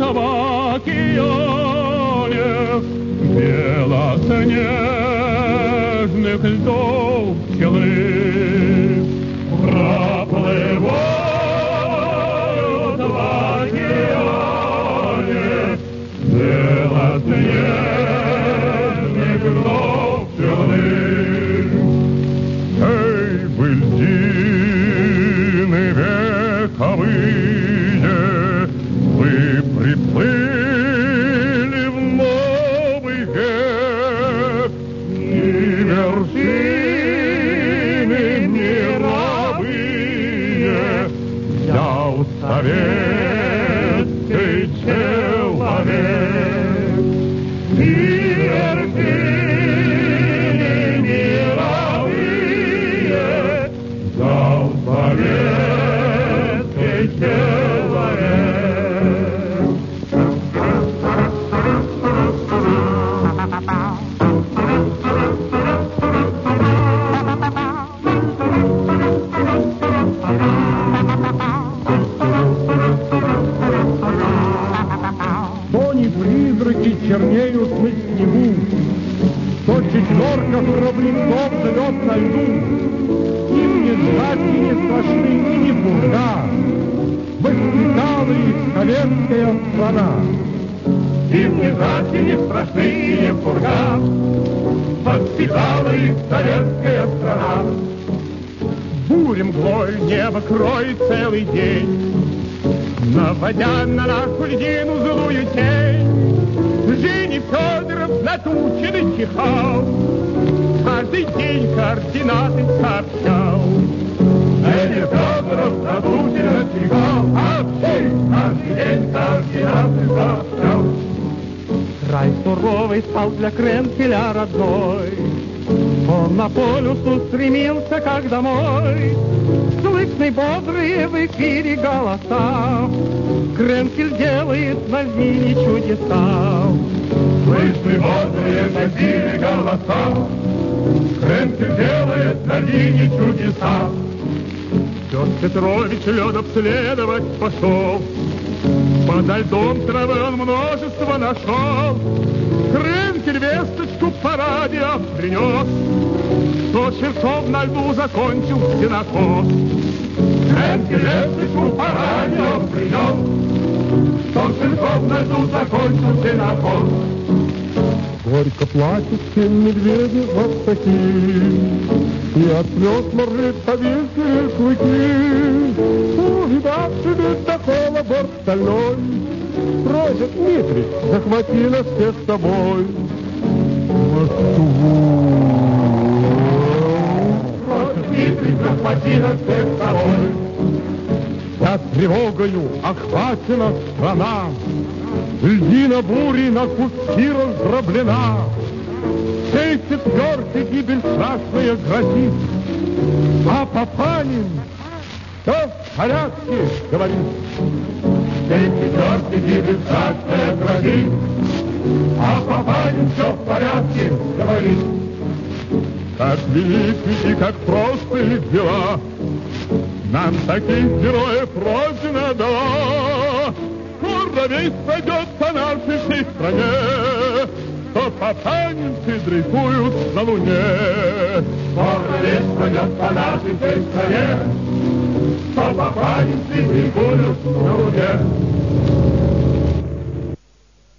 этого океане белоснежных льдов пчелы проплывают в океане белоснежных льдов пчелы. Эй, вы льдины вековые, вы приплыли в новый век, и вершины мировые взял советский человек. И вершины мировые взял советский человек. То не призраки чернеют на снегу, то четверка храбрецов живет на льду. Им не сжатки, не страшны, и не пурга, воспитала их советская страна. Им не сжатки, не страшны, и не пурга, воспитала их советская страна. Буря мглой небо кроет целый день, наводя на нашу льдину злую тень. Женя Федоров натученный чихал, каждый день координаты сообщал. Женя Федоров натученный чихал, каждый день координаты сообщал. Край суровый стал для Кренкеля родной, он на полюс устремился, как домой. Слышны бодрые в эфире голоса, Кренкель делает на льдине чудеса. Слышны бодрые в эфире голоса, Кренкель делает на льдине чудеса. Петр Петрович лед обследовать пошел, подо льдом травы он множество нашел. Кренкель весточку по радио принес, что Черков на льду закончил стеноход. Кренкель весточку по радио принес, что Черков на льду закончил стеноход. Горько плачут семь медведей вот такие, и от слез моржит повесили клыки. Увидавший ледокола борт стальной, просит: Дмитрий, захвати нас всех с собой. Просит: Дмитрий, захвати нас всех с собой. Вся тревогою охвачена страна, льдина бури на куски раздроблена. Всей четверке гибель страшная грозит, а Папанин все в порядке говорит. Всей четверке гибель страшная грозит, а Папанин все в порядке говорит. Как велики и как просты дела, нам таких героев Родина дала. Скоро весть пойдет по нашей всей стране, что папанинцы дрейфуют на луне. Скоро весть пойдет по нашей всей стране, что папанинцы дрейфуют на луне.